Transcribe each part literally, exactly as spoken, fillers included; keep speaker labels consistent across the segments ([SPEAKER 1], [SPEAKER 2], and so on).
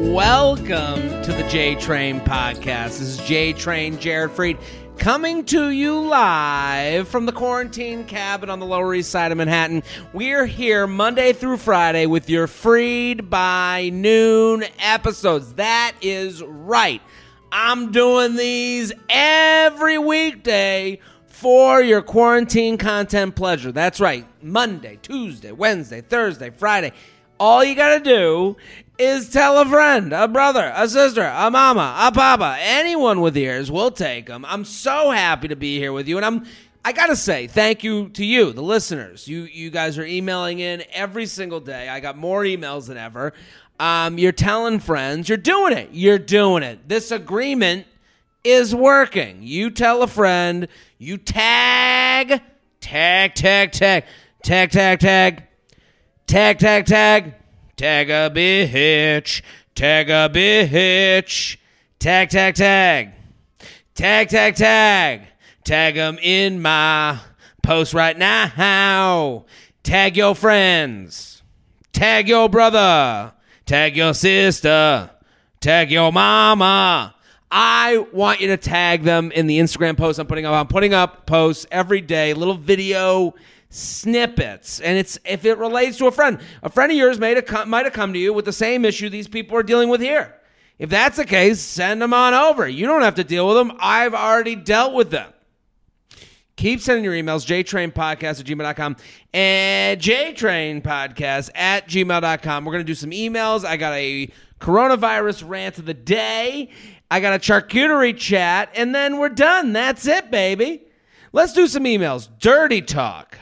[SPEAKER 1] Welcome to the J-Train Podcast. This is J-Train, Jared Freed, coming to you live from the quarantine cabin on the Lower East Side of Manhattan. We're here Monday through Friday with your Freed by Noon episodes. That is right. I'm doing these every weekday for your quarantine content pleasure. That's right. Monday, Tuesday, Wednesday, Thursday, Friday. All you got to do is tell a friend, a brother, a sister, a mama, a papa, anyone with ears, we'll take them. I'm so happy to be here with you, and I'm, I gotta say, thank you to you, the listeners. You you guys are emailing in every single day. I got more emails than ever. Um, you're telling friends. You're doing it. You're doing it. This agreement is working. You tell a friend. You tag, tag, tag, tag, tag, tag, tag, tag, tag, tag. Tag a bitch, tag a bitch, tag, tag, tag, tag, tag, tag, tag them in my post right now, tag your friends, tag your brother, tag your sister, tag your mama. I want you to tag them in the Instagram post I'm putting up. I'm putting up posts every day, little video snippets, and it's if it relates to a friend. A friend of yours might have might have come to you with the same issue these people are dealing with here. If that's the case, send them on over. You don't have to deal with them. I've already dealt with them. Keep sending your emails, jtrainpodcast at gmail dot com and jtrainpodcast at gmail dot com. We're going to do some emails. I got a coronavirus rant of the day. I got a charcuterie chat, and then we're done. That's it, baby. Let's do some emails. Dirty talk.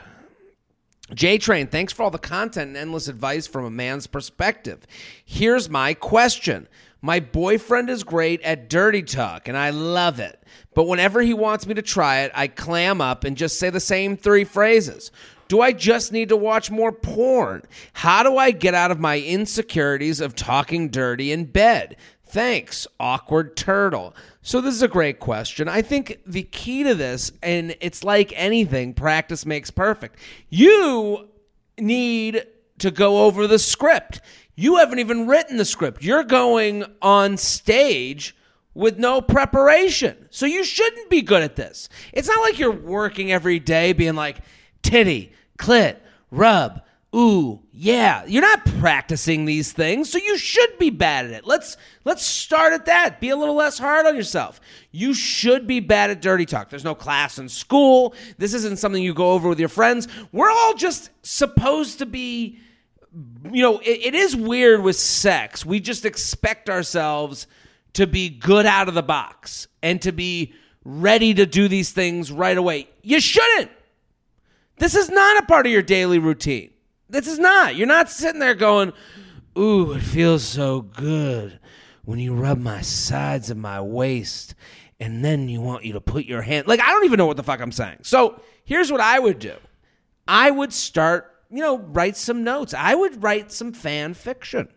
[SPEAKER 1] J-Train, thanks for all the content and endless advice from a man's perspective. Here's my question. My boyfriend is great at dirty talk, and I love it. But whenever he wants me to try it, I clam up and just say the same three phrases. Do I just need to watch more porn? How do I get out of my insecurities of talking dirty in bed? Thanks, awkward turtle. So this is a great question. I think the key to this, and it's like anything, practice makes perfect. You need to go over the script. You haven't even written the script. You're going on stage with no preparation. So you shouldn't be good at this. It's not like you're working every day being like, titty, clit, rub, ooh, yeah. You're not practicing these things, so you should be bad at it. Let's let's start at that. Be a little less hard on yourself. You should be bad at dirty talk. There's no class in school. This isn't something you go over with your friends. We're all just supposed to be, you know, it, it is weird with sex. We just expect ourselves to be good out of the box and to be ready to do these things right away. You shouldn't. This is not a part of your daily routine. This is not. You're not sitting there going, ooh, it feels so good when you rub my sides of my waist, and then you want you to put your hand. Like, I don't even know what the fuck I'm saying. So here's what I would do. I would start, you know, write some notes. I would write some fan fiction.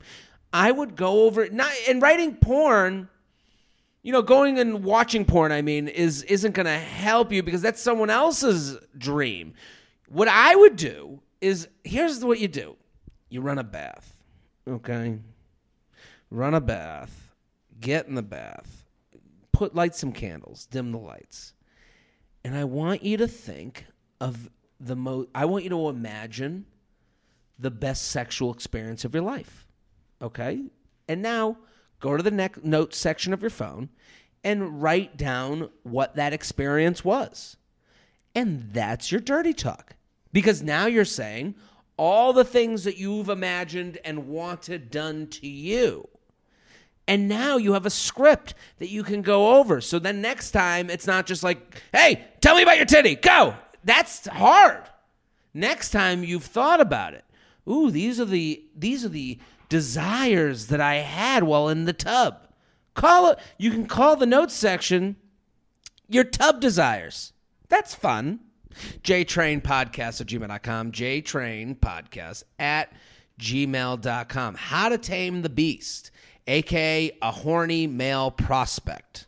[SPEAKER 1] I would go over it. Not, and writing porn, you know, going and watching porn, I mean, is, isn't going to help you because that's someone else's dream. What I would do is, here's what you do. You run a bath, okay? Run a bath. Get in the bath. Put, light some candles. Dim the lights. And I want you to think of the most, I want you to imagine the best sexual experience of your life, okay? And now, go to the next notes section of your phone and write down what that experience was. And that's your dirty talk. Because now you're saying all the things that you've imagined and wanted done to you. And now you have a script that you can go over. So then next time, it's not just like, hey, tell me about your titty. Go. That's hard. Next time you've thought about it. Ooh, these are the these are the desires that I had while in the tub. Call it. You can call the notes section your tub desires. That's fun. jtrainpodcast at gmail dot com. jtrainpodcast at gmail dot com. How to tame the beast, a k a a horny male prospect.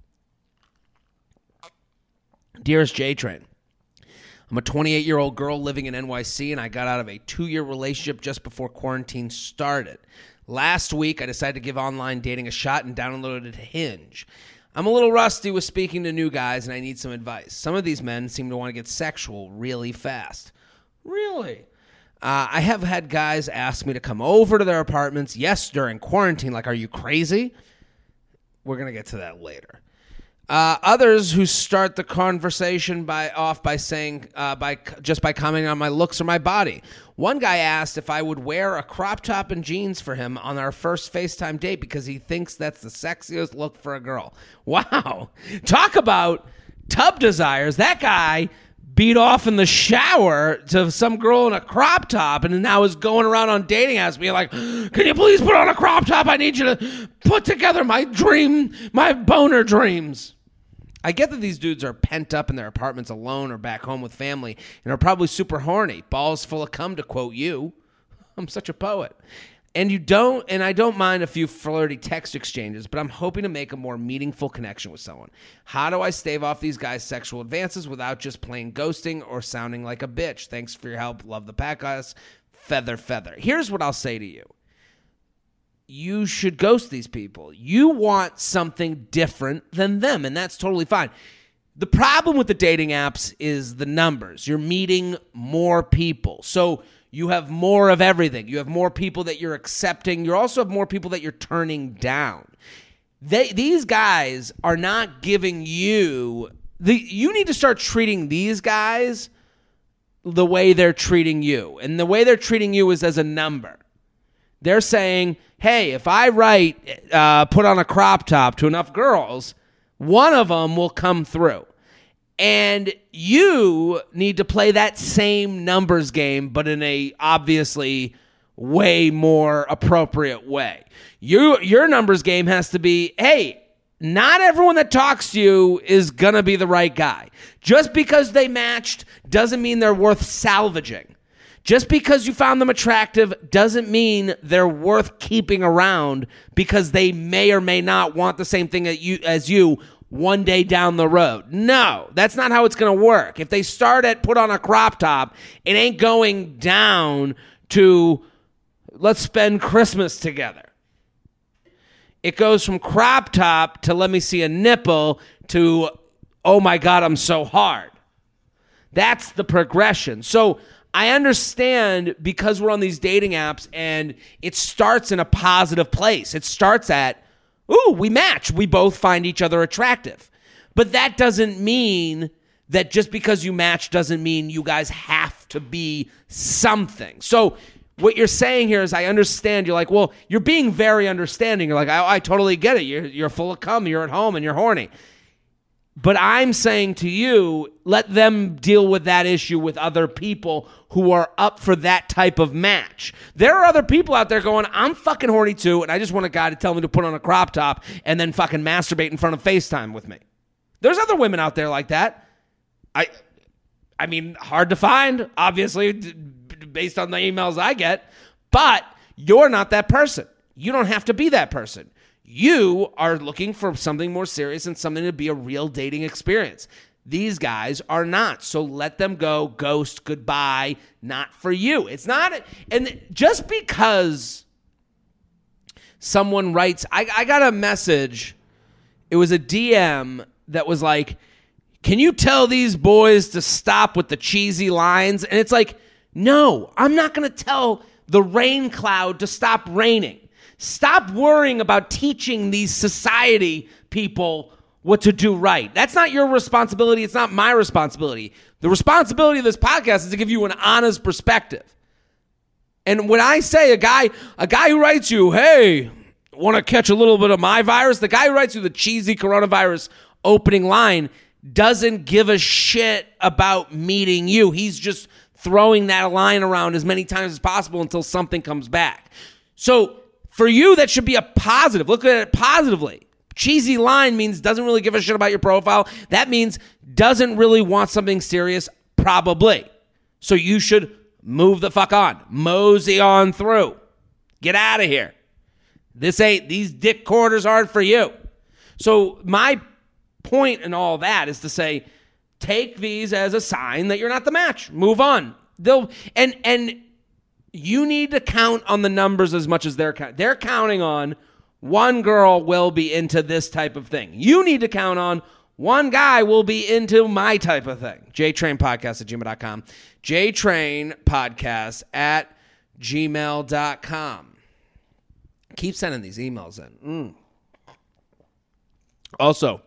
[SPEAKER 1] Dearest J-Train, I'm a twenty-eight-year-old girl living in N Y C, and I got out of a two-year relationship just before quarantine started. Last week, I decided to give online dating a shot and downloaded Hinge. I'm a little rusty with speaking to new guys, and I need some advice. Some of these men seem to want to get sexual really fast. Really? Uh, I have had guys ask me to come over to their apartments, yes, during quarantine. Like, are you crazy? We're going to get to that later. Uh, others who start the conversation by off by saying, uh, by just by commenting on my looks or my body. One guy asked if I would wear a crop top and jeans for him on our first FaceTime date because he thinks that's the sexiest look for a girl. Wow. Talk about tub desires. That guy beat off in the shower to some girl in a crop top and now is going around on dating apps being like, can you please put on a crop top? I need you to put together my dream, my boner dreams. I get that these dudes are pent up in their apartments alone or back home with family and are probably super horny, balls full of cum, to quote you. I'm such a poet. And you don't, and I don't mind a few flirty text exchanges, but I'm hoping to make a more meaningful connection with someone. How do I stave off these guys' sexual advances without just plain ghosting or sounding like a bitch? Thanks for your help. Love the podcast. Feather, feather. Here's what I'll say to you. You should ghost these people. You want something different than them, and that's totally fine. The problem with the dating apps is the numbers. You're meeting more people. So you have more of everything. You have more people that you're accepting. You also have more people that you're turning down. They, these guys are not giving you... The, you need to start treating these guys the way they're treating you. And the way they're treating you is as a number. They're saying, hey, if I write, uh, put on a crop top to enough girls, one of them will come through. And you need to play that same numbers game, but in a obviously way more appropriate way. You, your numbers game has to be, hey, not everyone that talks to you is going to be the right guy. Just because they matched doesn't mean they're worth salvaging. Just because you found them attractive doesn't mean they're worth keeping around because they may or may not want the same thing as you, as you one day down the road. No, that's not how it's going to work. If they start at put on a crop top, it ain't going down to let's spend Christmas together. It goes from crop top to let me see a nipple to, oh my God, I'm so hard. That's the progression. So I understand because we're on these dating apps and it starts in a positive place. It starts at, ooh, we match. We both find each other attractive. But that doesn't mean that just because you match doesn't mean you guys have to be something. So what you're saying here is I understand. You're like, well, you're being very understanding. You're like, I, I totally get it. You're, you're full of cum. You're at home and you're horny. But I'm saying to you, let them deal with that issue with other people who are up for that type of match. There are other people out there going, I'm fucking horny too, and I just want a guy to tell me to put on a crop top and then fucking masturbate in front of FaceTime with me. There's other women out there like that. I I mean, hard to find, obviously, based on the emails I get, but you're not that person. You don't have to be that person. You are looking for something more serious and something to be a real dating experience. These guys are not. So let them go. Ghost. Goodbye. Not for you. It's not. And just because someone writes, I, I got a message. It was a D M that was like, can you tell these boys to stop with the cheesy lines? And it's like, no, I'm not going to tell the rain cloud to stop raining. Stop worrying about teaching these society people what to do right. That's not your responsibility. It's not my responsibility. The responsibility of this podcast is to give you an honest perspective. And when I say a guy, a guy who writes you, hey, want to catch a little bit of my virus? The guy who writes you the cheesy coronavirus opening line doesn't give a shit about meeting you. He's just throwing that line around as many times as possible until something comes back. So for you, that should be a positive. Look at it positively. Cheesy line means doesn't really give a shit about your profile. That means doesn't really want something serious, probably. So you should move the fuck on. Mosey on through. Get out of here. This ain't, these dick quarters aren't for you. So my point in all that is to say, take these as a sign that you're not the match. Move on. They'll and and you need to count on the numbers as much as they're counting. They're counting on one girl will be into this type of thing. You need to count on one guy will be into my type of thing. JTrainPodcast at gmail dot com. JTrainPodcast at gmail dot com. Keep sending these emails in. Mm. Also,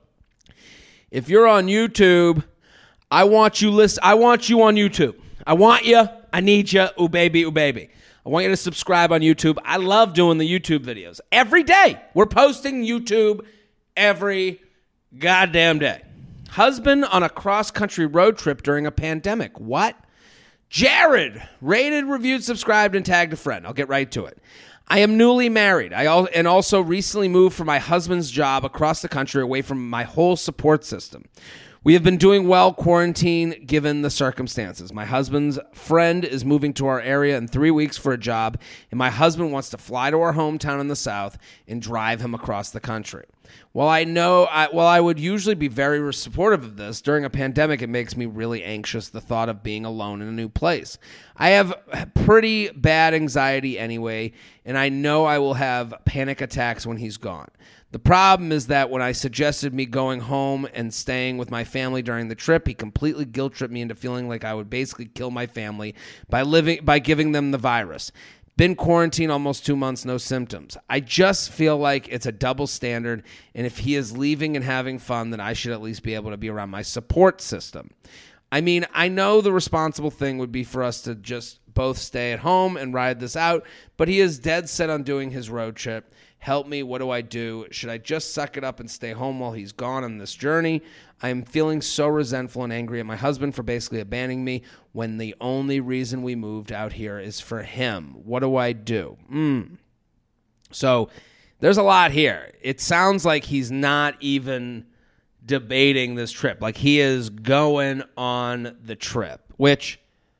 [SPEAKER 1] if you're on YouTube, I want you list. I want you on YouTube. I want you. I need you. Ooh, baby. Ooh, baby. I want you to subscribe on YouTube. I love doing the YouTube videos. Every day. We're posting YouTube every goddamn day. Husband on a cross-country road trip during a pandemic. What? Jared. Rated, reviewed, subscribed, and tagged a friend. I'll get right to it. I am newly married. I al- and also recently moved from my husband's job across the country away from my whole support system. We have been doing well quarantine given the circumstances. My husband's friend is moving to our area in three weeks for a job, and my husband wants to fly to our hometown in the South and drive him across the country. While I know, I, while I would usually be very supportive of this, during a pandemic, it makes me really anxious, the thought of being alone in a new place. I have pretty bad anxiety anyway, and I know I will have panic attacks when he's gone. The problem is that when I suggested me going home and staying with my family during the trip, he completely guilt-tripped me into feeling like I would basically kill my family by living by giving them the virus. Been quarantined almost two months, no symptoms. I just feel like it's a double standard, and if he is leaving and having fun, then I should at least be able to be around my support system. I mean, I know the responsible thing would be for us to just both stay at home and ride this out, but he is dead set on doing his road trip. Help me, what do I do? Should I just suck it up and stay home while he's gone on this journey? I am feeling so resentful and angry at my husband for basically abandoning me when the only reason we moved out here is for him. What do I do? Mm. So there's a lot here. It sounds like he's not even debating this trip. Like he is going on the trip, which,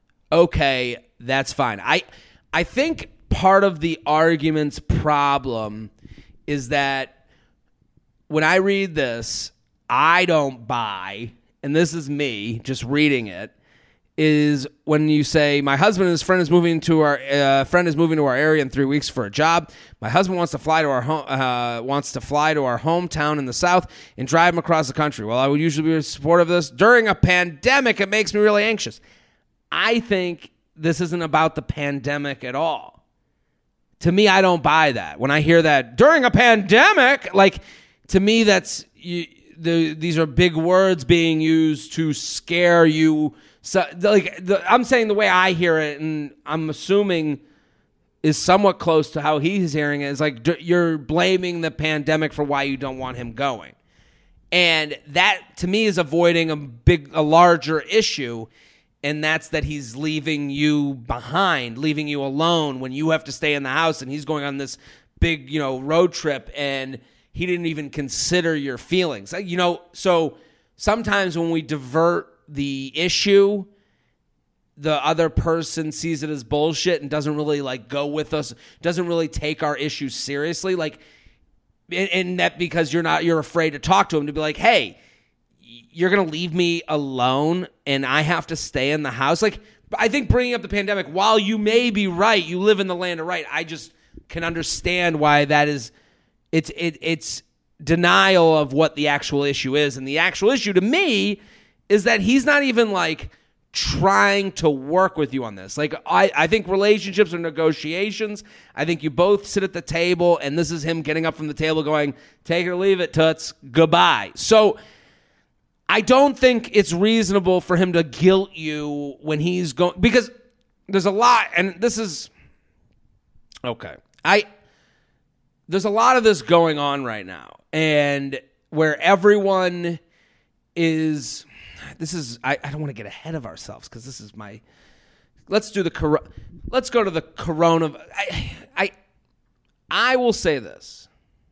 [SPEAKER 1] okay, that's fine. I I think part of the argument's problem is that when I read this, I don't buy, and this is me just reading it, is when you say, my husband and his friend is moving to our uh, friend is moving to our area in three weeks for a job. My husband wants to fly to our home, uh, wants to fly to our hometown in the South and drive him across the country. Well, I would usually be supportive of this. During a pandemic, it makes me really anxious. I think this isn't about the pandemic at all. To me, I don't buy that. When I hear that during a pandemic, like to me, that's you, the these are big words being used to scare you. So, like the, I'm saying the way I hear it, and I'm assuming is somewhat close to how he's hearing it. Is like d- you're blaming the pandemic for why you don't want him going, and that to me is avoiding a big, a larger issue. And that's that he's leaving you behind, leaving you alone when you have to stay in the house, and he's going on this big, you know, road trip, and he didn't even consider your feelings. You know, so sometimes when we divert the issue, the other person sees it as bullshit and doesn't really like go with us, doesn't really take our issues seriously. Like, and, and that because you're not, you're afraid to talk to him, to be like, hey, you're going to leave me alone and I have to stay in the house. Like, I think bringing up the pandemic, while you may be right, you live in the land of right, I just can understand why that is, it's, it, it's denial of what the actual issue is. And the actual issue to me is that he's not even like trying to work with you on this. Like, I, I think relationships are negotiations. I think you both sit at the table and this is him getting up from the table going, take it or leave it, toots, goodbye. So, I don't think it's reasonable for him to guilt you when he's going, because there's a lot, and this is, okay, I, there's a lot of this going on right now, and where everyone is, this is, I, I don't want to get ahead of ourselves, because this is my, let's do the, let's go to the corona, I, I, I will say this,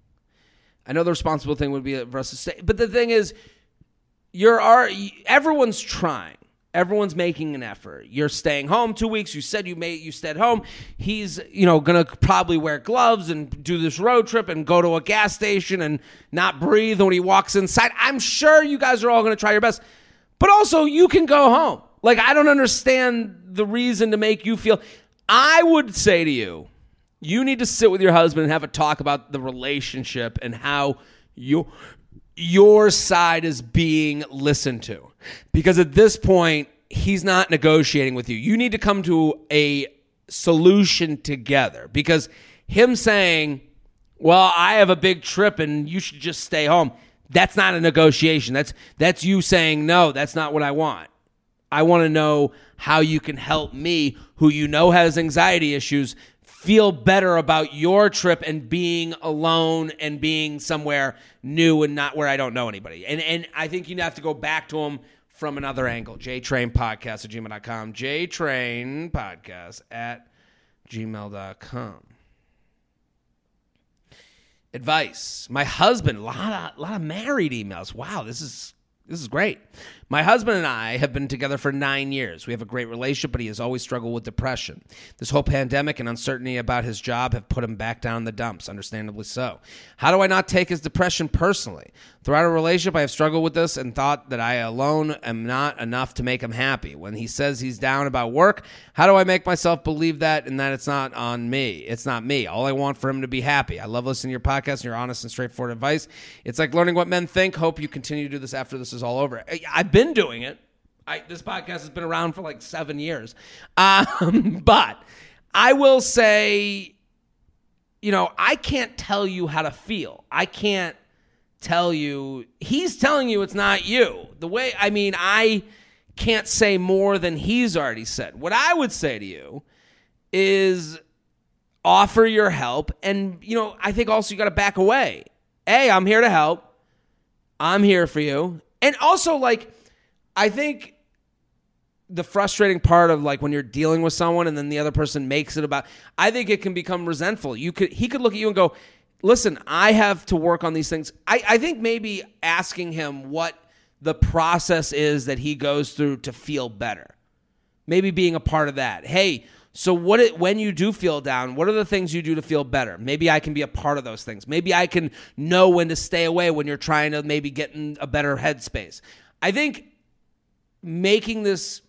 [SPEAKER 1] I know the responsible thing would be for us to stay, but the thing is, You're everyone's trying. Everyone's making an effort. You're staying home two weeks. You said you made you stayed home. He's, you know, gonna probably wear gloves and do this road trip and go to a gas station and not breathe when he walks inside. I'm sure you guys are all gonna try your best. But also you can go home. Like, I don't understand the reason to make you feel I would say to you, you need to sit with your husband and have a talk about the relationship and how your your side is being listened to. Because at this point, he's not negotiating with you. You need to come to a solution together. Because him saying, well, I have a big trip and you should just stay home, that's not a negotiation. That's that's you saying, no, that's not what I want. I want to know how you can help me, who you know has anxiety issues, feel better about your trip and being alone and being somewhere new and not where I don't know anybody. And and I think you have to go back to him from another angle. JTrain Podcast at gmail dot com. JTrain Podcast at gmail dot com. Advice. My husband, a lot of, lot of married emails. Wow, this is this is great. My husband and I have been together for nine years. We have a great relationship, but he has always struggled with depression. This whole pandemic and uncertainty about his job have put him back down in the dumps, understandably so. How do I not take his depression personally? Throughout our relationship, I have struggled with this and thought that I alone am not enough to make him happy. When he says he's down about work, how do I make myself believe that and that it's not on me? It's not me. All I want for him to be happy. I love listening to your podcast and your honest and straightforward advice. It's like learning what men think. Hope you continue to do this after this is all over. I've been doing it. I, this podcast has been around for like seven years. Um, but I will say, you know, I can't tell you how to feel. I can't tell you. He's telling you it's not you. The way, I mean, I can't say more than he's already said. What I would say to you is offer your help. And, you know, I think also you got to back away. Hey, I'm here to help. I'm here for you. And also, like, I think the frustrating part of like when you're dealing with someone and then the other person makes it about, I think it can become resentful. You could, he could look at you and go, listen, I have to work on these things. I, I think maybe asking him what the process is that he goes through to feel better. Maybe being a part of that. Hey, so what it, when you do feel down, what are the things you do to feel better? Maybe I can be a part of those things. Maybe I can know when to stay away when you're trying to maybe get in a better headspace. I think making this,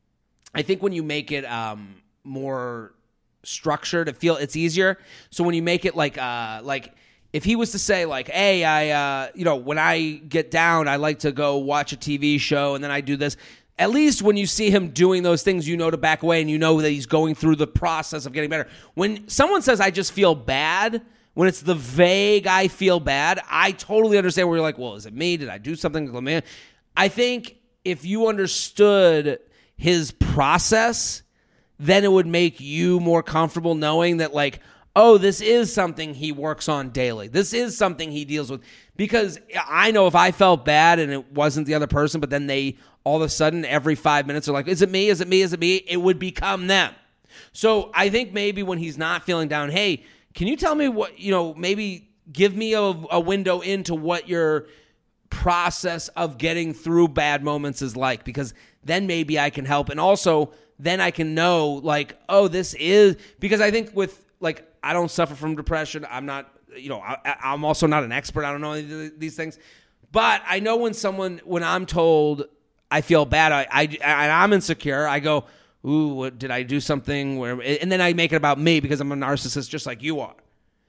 [SPEAKER 1] I think when you make it um, more structured, it feel it's easier. So when you make it like, uh, like if he was to say like, hey, I, uh, you know, when I get down, I like to go watch a T V show and then I do this. At least when you see him doing those things, you know to back away and you know that he's going through the process of getting better. When someone says, I just feel bad, when it's the vague, I feel bad, I totally understand where you're like, well, is it me? Did I do something? I think if you understood his process, then it would make you more comfortable knowing that like, oh, this is something he works on daily. This is something he deals with. Because I know if I felt bad and it wasn't the other person, but then they all of a sudden every five minutes are like, is it me? Is it me? Is it me? It would become them. So I think maybe when he's not feeling down, hey, can you tell me what, you know, maybe give me a, a window into what your process of getting through bad moments is like, because then maybe I can help. And also then I can know like, oh, this is, because I think with like, I don't suffer from depression. I'm not, you know, I, I'm also not an expert. I don't know any of these things, but I know when someone, when I'm told I feel bad, I, I, I'm insecure, I go, ooh, what, did I do something where, and then I make it about me because I'm a narcissist just like you are.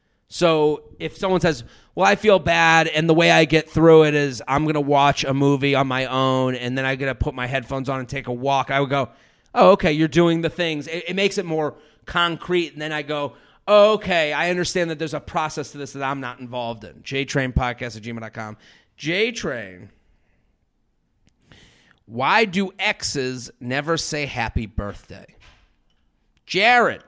[SPEAKER 1] So if someone says, well, I feel bad, and the way I get through it is I'm going to watch a movie on my own, and then I'm going to put my headphones on and take a walk, I would go, oh, okay, you're doing the things. It, it makes it more concrete, and then I go, oh, okay, I understand that there's a process to this that I'm not involved in. JTrain Podcast at gmail dot com. JTrain. Why do exes never say happy birthday? Jared.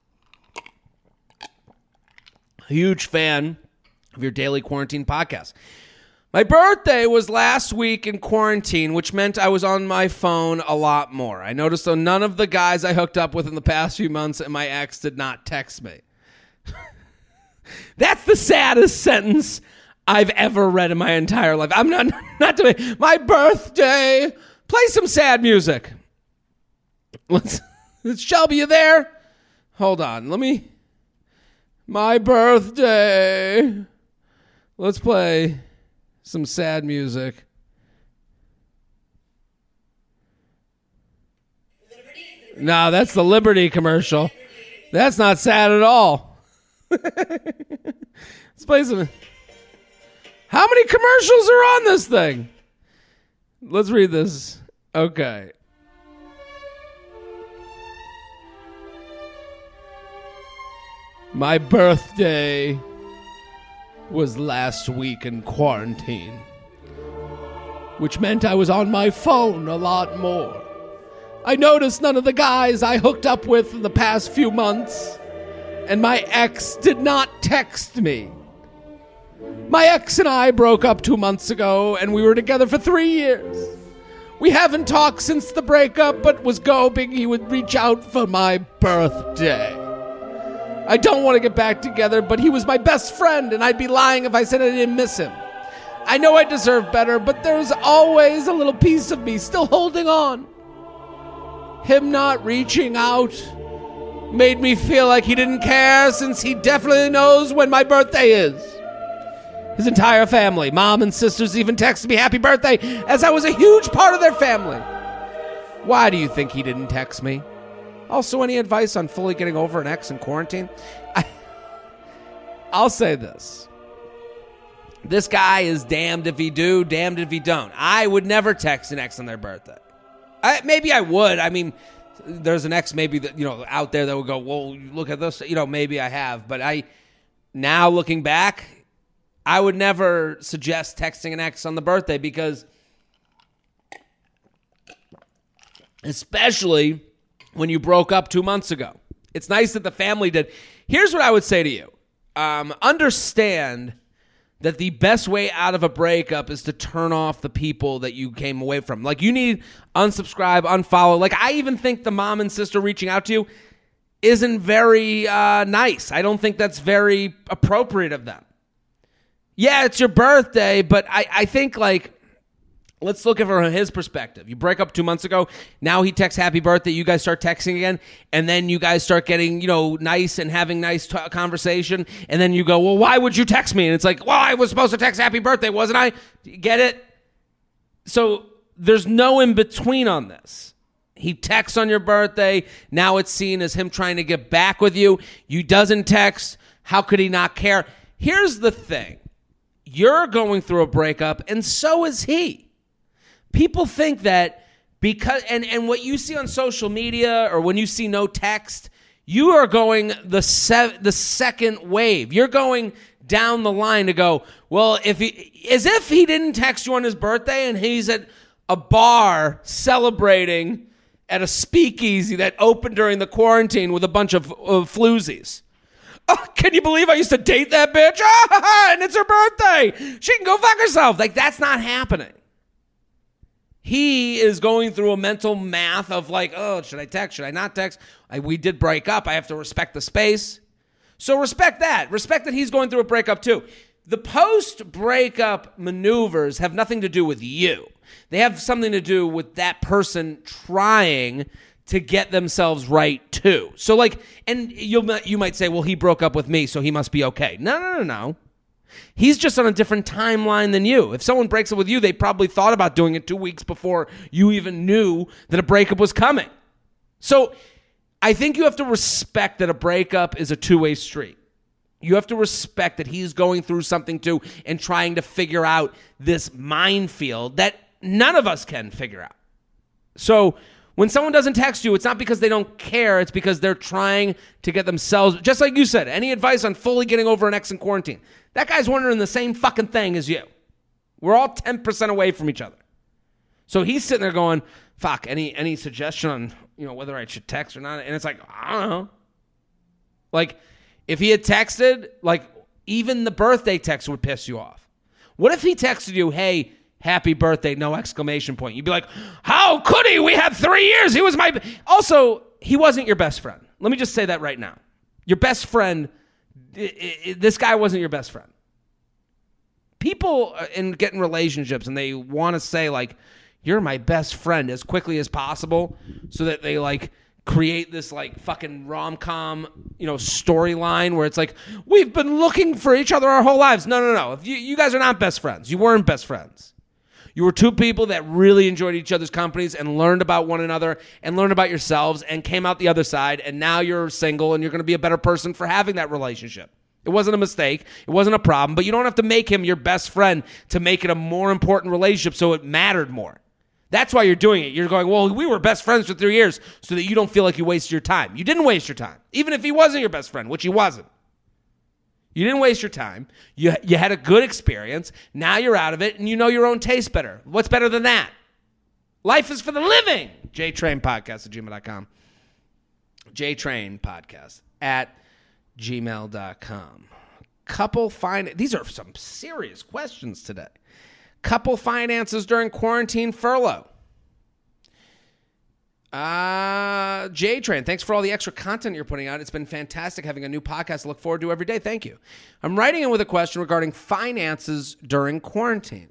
[SPEAKER 1] Huge fan of your daily quarantine podcast. My birthday was last week in quarantine, which meant I was on my phone a lot more. I noticed though none of the guys I hooked up with in the past few months and my ex did not text me. That's the saddest sentence I've ever read in my entire life. I'm not not doing my birthday. Play some sad music. Let's, let's Shelby, you there? Hold on. Let me. My birthday. Let's play some sad music. No, that's the Liberty commercial. That's not sad at all. Let's play some. How many commercials are on this thing? Let's read this. Okay. My birthday was last week in quarantine, which meant I was on my phone a lot more. I noticed none of the guys I hooked up with in the past few months, and my ex did not text me. My ex and I broke up two months ago, and we were together for three years. We haven't talked since the breakup, but was hoping he would reach out for my birthday. I don't want to get back together, but he was my best friend, and I'd be lying if I said I didn't miss him. I know I deserve better, but there's always a little piece of me still holding on. Him not reaching out made me feel like he didn't care, since he definitely knows when my birthday is. His entire family, mom and sisters, even texted me happy birthday, as I was a huge part of their family. Why do you think he didn't text me? Also, any advice on fully getting over an ex in quarantine? I, I'll say this. This guy is damned if he do, damned if he don't. I would never text an ex on their birthday. I, maybe I would. I mean, there's an ex maybe that, you know, out there that would go, well, look at this. You know, maybe I have. But I, now looking back, I would never suggest texting an ex on the birthday, because especially when you broke up two months ago. It's nice that the family did. Here's what I would say to you. Um, understand that the best way out of a breakup is to turn off the people that you came away from. Like, you need unsubscribe, unfollow. Like, I even think the mom and sister reaching out to you isn't very uh, nice. I don't think that's very appropriate of them. Yeah, it's your birthday, but I, I think, like, let's look at it from his perspective. You break up two months ago. Now he texts happy birthday. You guys start texting again. And then you guys start getting, you know, nice and having nice t- conversation. And then you go, well, why would you text me? And it's like, well, I was supposed to text happy birthday, wasn't I? Get it? So there's no in between on this. He texts on your birthday. Now it's seen as him trying to get back with you. You doesn't text. How could he not care? Here's the thing. You're going through a breakup, and so is he. People think that because, and, and what you see on social media or when you see no text, you are going the se- the second wave. You're going down the line to go, well, if he, as if he didn't text you on his birthday and he's at a bar celebrating at a speakeasy that opened during the quarantine with a bunch of, of floozies. Oh, can you believe I used to date that bitch? Ah, and it's her birthday. She can go fuck herself. Like, that's not happening. He is going through a mental math of like, oh, should I text? Should I not text? I, we did break up. I have to respect the space. So respect that. Respect that he's going through a breakup too. The post-breakup maneuvers have nothing to do with you. They have something to do with that person trying to get themselves right too. So like, and you you might say, well, he broke up with me, so he must be okay. No, no, no, no. He's just on a different timeline than you. If someone breaks up with you, they probably thought about doing it two weeks before you even knew that a breakup was coming. So I think you have to respect that a breakup is a two-way street. You have to respect that he's going through something too and trying to figure out this minefield that none of us can figure out. So when someone doesn't text you, it's not because they don't care. It's because they're trying to get themselves, just like you said, any advice on fully getting over an ex in quarantine? That guy's wondering the same fucking thing as you. We're all ten percent away from each other. So he's sitting there going, fuck, any any suggestion on, you know, whether I should text or not? And it's like, I don't know. Like, if he had texted, like, even the birthday text would piss you off. What if he texted you, hey, happy birthday, no exclamation point? You'd be like, how could he? We had three years. He was my... Also, he wasn't your best friend. Let me just say that right now. Your best friend, it, it, this guy wasn't your best friend. People in get in relationships and they want to say, like, you're my best friend as quickly as possible so that they, like, create this, like, fucking rom-com, you know, storyline where it's like, we've been looking for each other our whole lives. No, no, no. If you, you guys are not best friends. You weren't best friends. You were two people that really enjoyed each other's companies and learned about one another and learned about yourselves and came out the other side, and now you're single and you're going to be a better person for having that relationship. It wasn't a mistake. It wasn't a problem, but you don't have to make him your best friend to make it a more important relationship so it mattered more. That's why you're doing it. You're going, well, we were best friends for three years so that you don't feel like you wasted your time. You didn't waste your time, even if he wasn't your best friend, which he wasn't. You didn't waste your time. You you had a good experience. Now you're out of it, and you know your own taste better. What's better than that? Life is for the living. JTrain Podcast at gmail dot com. JTrain Podcast at gmail dot com. Couple fin- These are some serious questions today. Couple finances during quarantine furlough. Uh, J-Train, thanks for all the extra content you're putting out. It's been fantastic having a new podcast to look forward to every day. Thank you. I'm writing in with a question regarding finances during quarantine.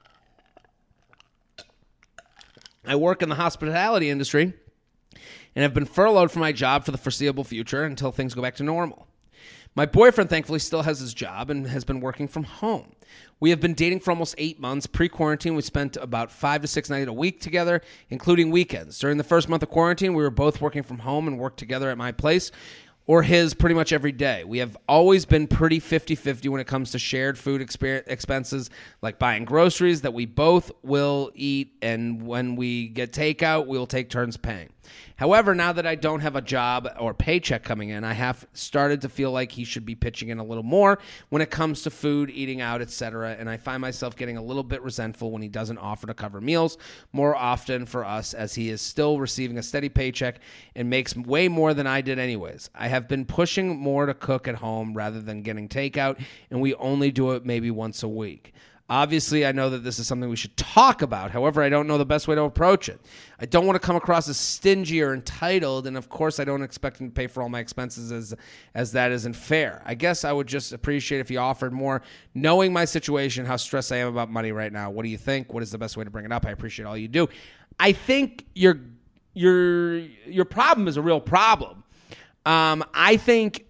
[SPEAKER 1] I work in the hospitality industry and have been furloughed from my job for the foreseeable future until things go back to normal. My boyfriend, thankfully, still has his job and has been working from home. We have been dating for almost eight months. Pre-quarantine, we spent about five to six nights a week together, including weekends. During the first month of quarantine, we were both working from home and worked together at my place or his pretty much every day. We have always been pretty fifty-fifty when it comes to shared food exper- expenses, like buying groceries that we both will eat, and when we get takeout, we'll take turns paying. However, now that I don't have a job or paycheck coming in, I have started to feel like he should be pitching in a little more when it comes to food, eating out, et cetera, and I find myself getting a little bit resentful when he doesn't offer to cover meals more often for us, as he is still receiving a steady paycheck and makes way more than I did anyways. I have been pushing more to cook at home rather than getting takeout, and we only do it maybe once a week. Obviously, I know that this is something we should talk about. However, I don't know the best way to approach it. I don't want to come across as stingy or entitled, and of course, I don't expect him to pay for all my expenses, as as that isn't fair. I guess I would just appreciate if he offered more, knowing my situation, how stressed I am about money right now. What do you think? What is the best way to bring it up? I appreciate all you do. I think your your your problem is a real problem. Um, I think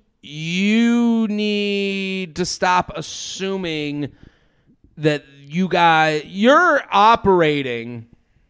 [SPEAKER 1] you need to stop assuming that you guys, you're operating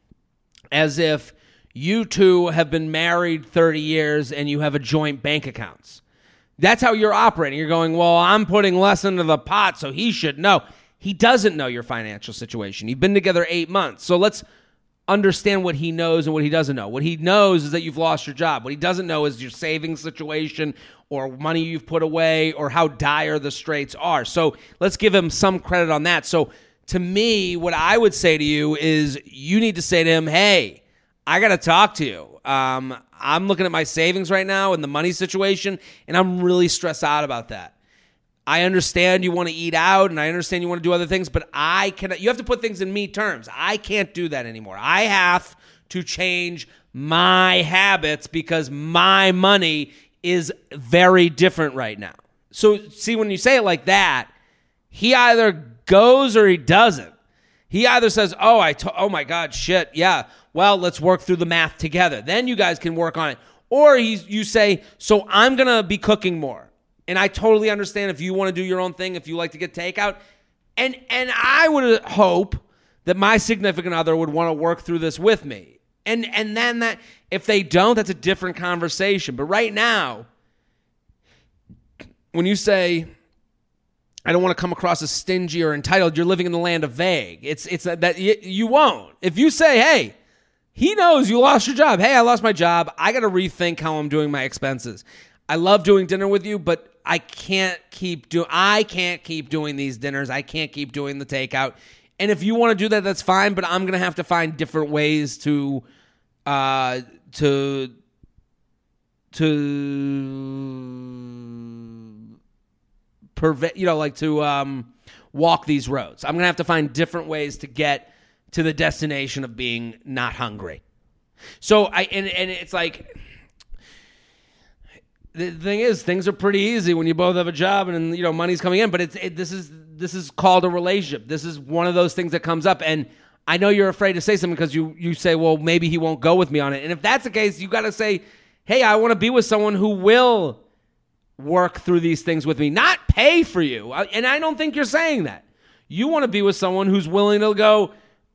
[SPEAKER 1] as if you two have been married thirty years and you have a joint bank accounts. That's how you're operating. You're going, well, I'm putting less into the pot, so he should know. He doesn't know your financial situation. You've been together eight months. So let's understand what he knows and what he doesn't know. What he knows is that you've lost your job. What he doesn't know is your savings situation or money you've put away or how dire the straits are. So let's give him some credit on that. So to me, what I would say to you is you need to say to him, hey, I got to talk to you. Um, I'm looking at my savings right now and the money situation, and I'm really stressed out about that. I understand you want to eat out, and I understand you want to do other things, but I cannot. You have to put things in me terms. I can't do that anymore. I have to change my habits because my money is very different right now. So, see, when you say it like that, he either goes or he doesn't. He either says, "Oh, I, to- oh my God, shit, yeah. Well, let's work through the math together. Then you guys can work on it." Or he's, you say, "So I'm gonna be cooking more." And I totally understand if you want to do your own thing, if you like to get takeout. And and I would hope that my significant other would want to work through this with me. And and then that if they don't, that's a different conversation. But right now, when you say, I don't want to come across as stingy or entitled, you're living in the land of vague. It's it's that, that you, you won't. If you say, hey, he knows you lost your job. Hey, I lost my job. I got to rethink how I'm doing my expenses. I love doing dinner with you, but I can't keep do I can't keep doing these dinners. I can't keep doing the takeout. And if you want to do that, that's fine. But I'm gonna have to find different ways to, uh, to, to, perve- you know, like to um, walk these roads. I'm gonna have to find different ways to get to the destination of being not hungry. So I and and it's like. The thing is, things are pretty easy when you both have a job and, you know, money's coming in. But it's it, this is this is called a relationship. This is one of those things that comes up. And I know you're afraid to say something because you you say, well, maybe he won't go with me on it. And if that's the case, you got to say, hey, I want to be with someone who will work through these things with me, not pay for you. And I don't think you're saying that. You want to be with someone who's willing to go,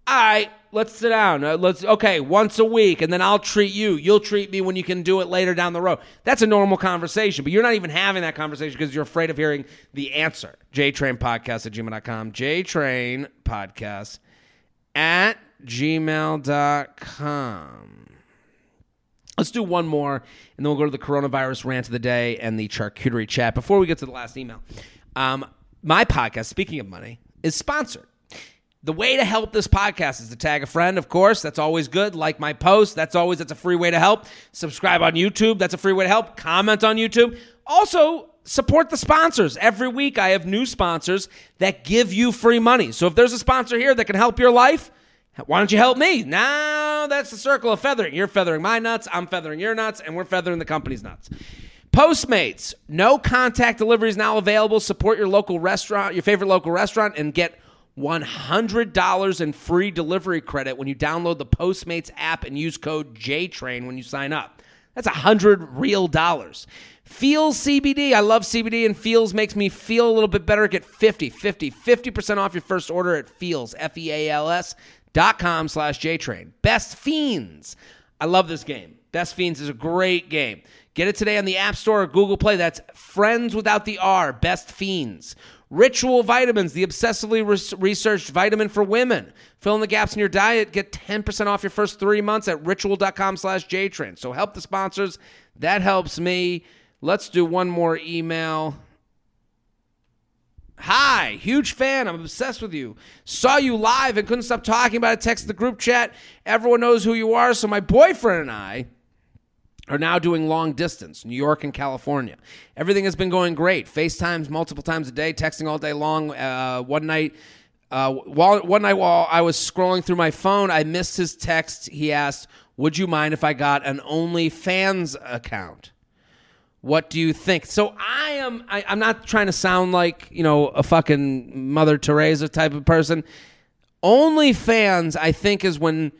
[SPEAKER 1] all right, let's sit down. Uh, let's okay, once a week, and then I'll treat you. You'll treat me when you can do it later down the road. That's a normal conversation, but you're not even having that conversation because you're afraid of hearing the answer. JTrainPodcast at gmail dot com. JTrainPodcast at gmail dot com. Let's do one more, and then we'll go to the coronavirus rant of the day and the charcuterie chat. Before we get to the last email, um, my podcast, Speaking of Money, is sponsored. The way to help this podcast is to tag a friend, of course. That's always good. Like my post. That's always, that's a free way to help. Subscribe on YouTube. That's a free way to help. Comment on YouTube. Also, support the sponsors. Every week I have new sponsors that give you free money. So if there's a sponsor here that can help your life, why don't you help me? Now that's the circle of feathering. You're feathering my nuts, I'm feathering your nuts, and we're feathering the company's nuts. Postmates. No contact delivery is now available. Support your local restaurant, your favorite local restaurant, and get one hundred dollars in free delivery credit when you download the Postmates app and use code J Train when you sign up. That's one hundred real dollars. Feels C B D. I love C B D, and Feels makes me feel a little bit better. Get fifty, fifty, fifty percent off your first order at Feels, F E A L S, dot com slash JTrain. Best Fiends. I love this game. Best Fiends is a great game. Get it today on the App Store or Google Play. That's Friends without the R. Best Fiends. Ritual Vitamins, the obsessively re- researched vitamin for women. Fill in the gaps in your diet. Get ten percent off your first three months at ritual dot com slash JTrain. So help the sponsors. That helps me. Let's do one more email. Hi, huge fan. I'm obsessed with you. Saw you live and couldn't stop talking about it. Text the group chat. Everyone knows who you are. So my boyfriend and I are now doing long distance, New York and California. Everything has been going great. FaceTimes multiple times a day, texting all day long. Uh, one night, uh, while one night while I was scrolling through my phone, I missed his text. He asked, "Would you mind if I got an OnlyFans account? What do you think?" So I am, I, I'm not trying to sound like, you know, a fucking Mother Teresa type of person. OnlyFans, I think, is when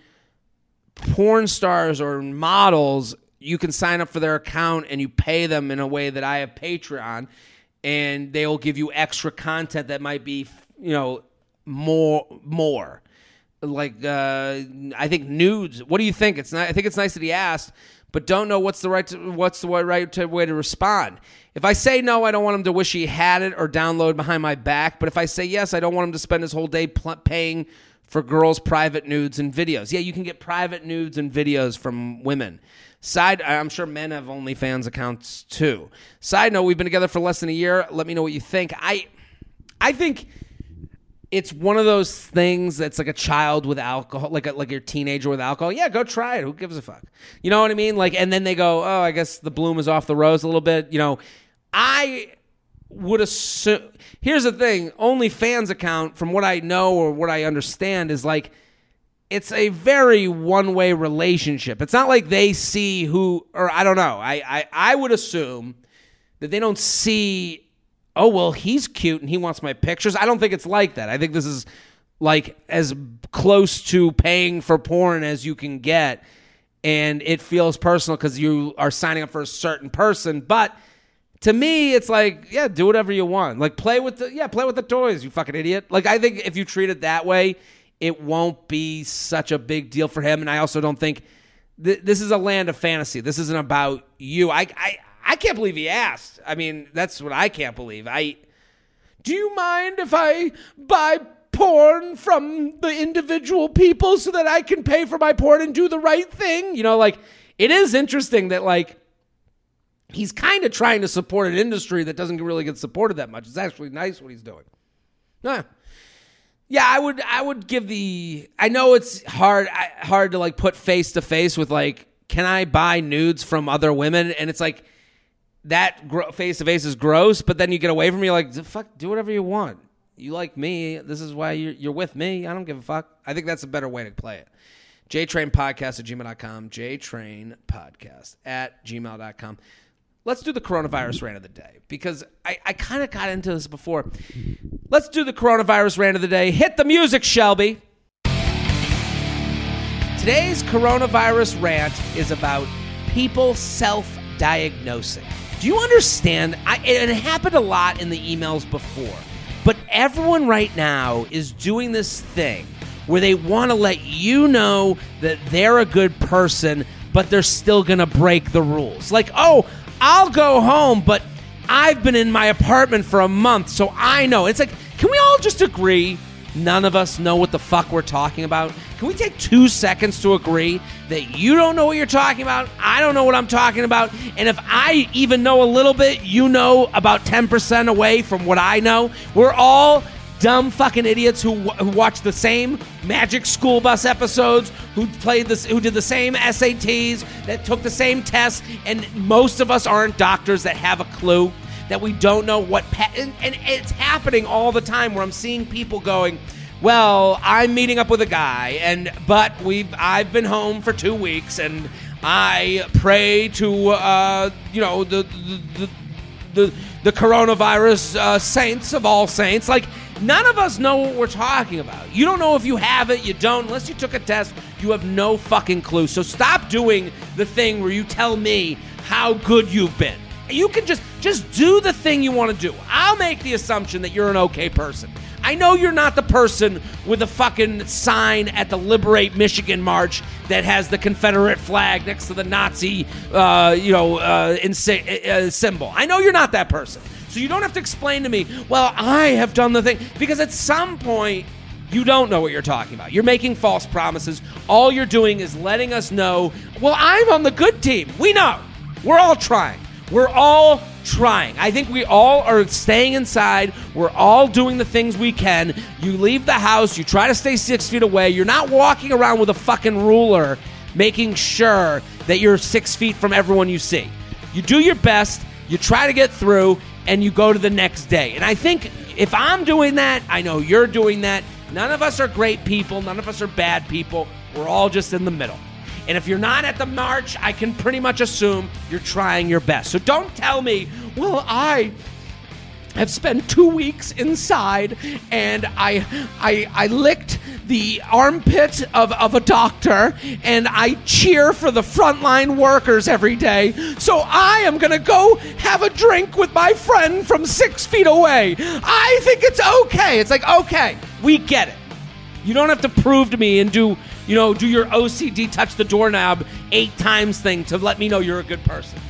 [SPEAKER 1] porn stars or models, you can sign up for their account and you pay them in a way that I have Patreon, and they'll give you extra content that might be, you know, more, more. Like, uh, I think nudes. What do you think? It's not, I think it's nice that he asked, but don't know what's the right to, what's the right to, way to respond. If I say no, I don't want him to wish he had it or download behind my back. But if I say yes, I don't want him to spend his whole day pl- paying for girls' private nudes and videos. Yeah, you can get private nudes and videos from women. Side, I'm sure men have OnlyFans accounts too. Side note, we've been together for less than a year. Let me know what you think. I, I think it's one of those things that's like a child with alcohol, like a, like your teenager with alcohol. Yeah, go try it. Who gives a fuck? You know what I mean? Like, and then they go, oh, I guess the bloom is off the rose a little bit. You know, I would assume. Here's the thing: OnlyFans account, from what I know or what I understand, is like, it's a very one-way relationship. It's not like they see who, or I don't know. I, I, I would assume that they don't see, oh, well, he's cute and he wants my pictures. I don't think it's like that. I think this is like as close to paying for porn as you can get, and it feels personal because you are signing up for a certain person. But to me, it's like, yeah, do whatever you want. Like, play with the, yeah, play with the toys, you fucking idiot. Like, I think if you treat it that way, it won't be such a big deal for him. And I also don't think th- this is a land of fantasy. This isn't about you. I, I I can't believe he asked. I mean, that's what I can't believe. I do you mind if I buy porn from the individual people so that I can pay for my porn and do the right thing? You know, like, it is interesting that, like, he's kind of trying to support an industry that doesn't really get supported that much. It's actually nice what he's doing. Yeah. Yeah, I would I would give the, I know it's hard hard to like put face to face with, like, can I buy nudes from other women? And it's like, that face to face is gross, but then you get away from me, like, fuck, do whatever you want. You like me. This is why you're, you're with me. I don't give a fuck. I think that's a better way to play it. JTrainPodcast at gmail dot com. JTrainPodcast at gmail dot com. Let's do the coronavirus rant of the day, because I, I kind of got into this before. Let's do the coronavirus rant of the day. Hit the music, Shelby. Today's coronavirus rant is about people self-diagnosing. Do you understand? I, it happened a lot in the emails before, but everyone right now is doing this thing where they want to let you know that they're a good person, but they're still going to break the rules. Like, oh, I'll go home, but I've been in my apartment for a month, so I know. It's like, can we all just agree none of us know what the fuck we're talking about? Can we take two seconds to agree that you don't know what you're talking about, I don't know what I'm talking about, and if I even know a little bit, you know about ten percent away from what I know? We're all dumb fucking idiots who, w- who watch the same Magic School Bus episodes, who played this, who did the same S A Ts, that took the same tests, and most of us aren't doctors that have a clue, that we don't know what, pa- and, and it's happening all the time where I'm seeing people going, well, I'm meeting up with a guy, and but we've I've been home for two weeks, and I pray to uh, you know the the the, the, the coronavirus uh, saints of all saints. Like, none of us know what we're talking about. You don't know if you have it, you don't. Unless you took a test, you have no fucking clue. So stop doing the thing where you tell me how good you've been. You can just just do the thing you want to do. I'll make the assumption that you're an okay person. I know you're not the person with a fucking sign at the Liberate Michigan March that has the Confederate flag next to the Nazi, uh, you know, uh, insi- uh, symbol. I know you're not that person. So you don't have to explain to me, well, I have done the thing. Because at some point, you don't know what you're talking about. You're making false promises. All you're doing is letting us know, well, I'm on the good team. We know. We're all trying. We're all trying. I think we all are staying inside. We're all doing the things we can. You leave the house. You try to stay six feet away. You're not walking around with a fucking ruler making sure that you're six feet from everyone you see. You do your best. You try to get through, and you go to the next day. And I think if I'm doing that, I know you're doing that. None of us are great people. None of us are bad people. We're all just in the middle. And if you're not at the march, I can pretty much assume you're trying your best. So don't tell me, well, I have spent two weeks inside and I I, I licked the armpit of, of a doctor and I cheer for the frontline workers every day. So I am going to go have a drink with my friend from six feet away. I think it's okay. It's like, okay, we get it. You don't have to prove to me and do, you know, do your O C D touch the doorknob eight times thing to let me know you're a good person.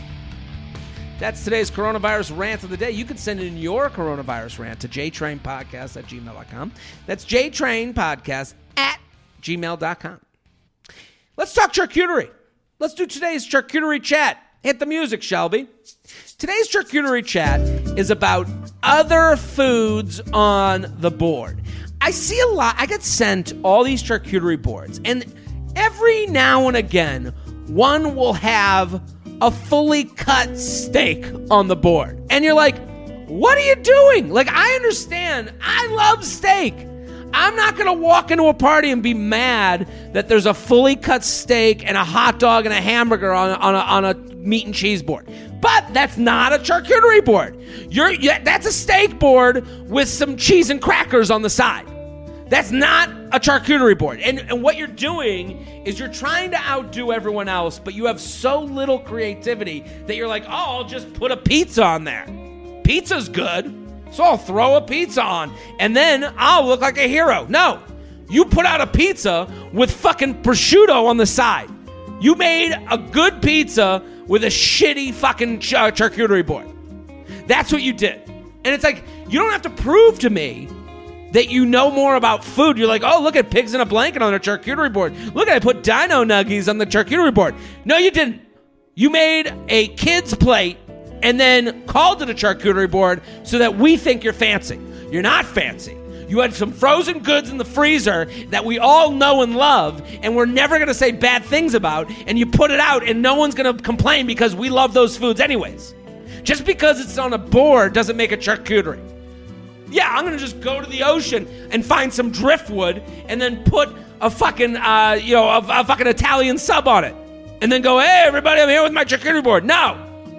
[SPEAKER 1] That's today's coronavirus rant of the day. You can send in your coronavirus rant to jtrainpodcast at gmail dot com. That's jtrainpodcast at gmail dot com. Let's talk charcuterie. Let's do today's charcuterie chat. Hit the music, Shelby. Today's charcuterie chat is about other foods on the board. I see a lot. I get sent all these charcuterie boards, and every now and again, one will have a fully cut steak on the board. And you're like, what are you doing? Like, I understand. I love steak. I'm not going to walk into a party and be mad that there's a fully cut steak and a hot dog and a hamburger on, on, a, on a meat and cheese board. But that's not a charcuterie board. You're yeah, that's a steak board with some cheese and crackers on the side. That's not a charcuterie board. And, and what you're doing is you're trying to outdo everyone else, but you have so little creativity that you're like, oh, I'll just put a pizza on there. Pizza's good, so I'll throw a pizza on, and then I'll look like a hero. No, you put out a pizza with fucking prosciutto on the side. You made a good pizza with a shitty fucking char- charcuterie board. That's what you did. And it's like, you don't have to prove to me that you know more about food. You're like, oh, look at pigs in a blanket on a charcuterie board. Look, I put dino nuggies on the charcuterie board. No, you didn't. You made a kid's plate and then called it a charcuterie board so that we think you're fancy. You're not fancy. You had some frozen goods in the freezer that we all know and love, and we're never going to say bad things about, and you put it out, and no one's going to complain because we love those foods anyways. Just because it's on a board doesn't make it charcuterie. Yeah, I'm going to just go to the ocean and find some driftwood and then put a fucking, uh, you know, a, a fucking Italian sub on it. And then go, hey, everybody, I'm here with my charcuterie board. No.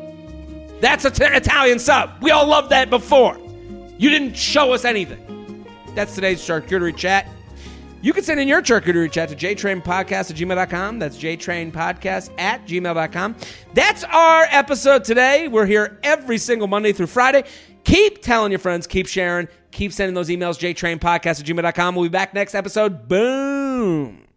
[SPEAKER 1] That's an t- Italian sub. We all loved that before. You didn't show us anything. That's today's charcuterie chat. You can send in your charcuterie chat to jtrainpodcast at gmail dot com. That's jtrainpodcast at gmail dot com. That's our episode today. We're here every single Monday through Friday. Keep telling your friends. Keep sharing. Keep sending those emails. jtrainpodcast at gmail dot com. We'll be back next episode. Boom.